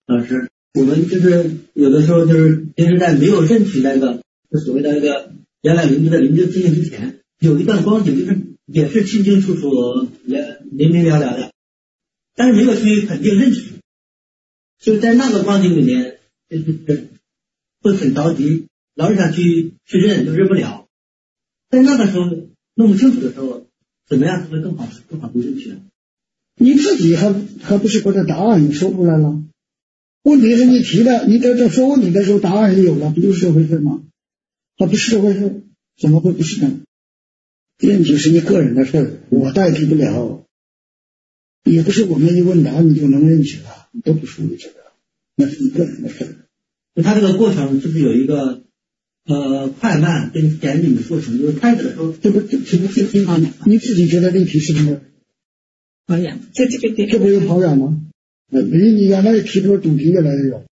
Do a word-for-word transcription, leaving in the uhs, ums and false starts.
老师，我们就是有的时候就是平时在没有认取那个就所谓的那个原来邻居的邻居经验之前，有一段光景就是也是清清楚楚、也明明了了的，但是没有去肯定认识，就在那个光景里面，就是会很着急，老是想去去认，就认不了。在那个时候弄不清楚的时候，怎么样才会更好更好去认识？ 你自己还还不是把这答案你说出来了？问题是你提的，你在这说问题的时候答案也有了，不就是这回事吗？它不是这回事，怎么会不是呢？问题是你个人的事，我代替不了，也不是我们一问答你就能认识的，你都不属于这个，那是你个人的事。 它这个过程是不是有一个呃快慢跟简明的过程？就是开始的时候， 这不这这不是啊？你自己觉得例题是不是？ 跑远，在这个地方， 这不有跑远吗？那比你原来提出主题越来越远。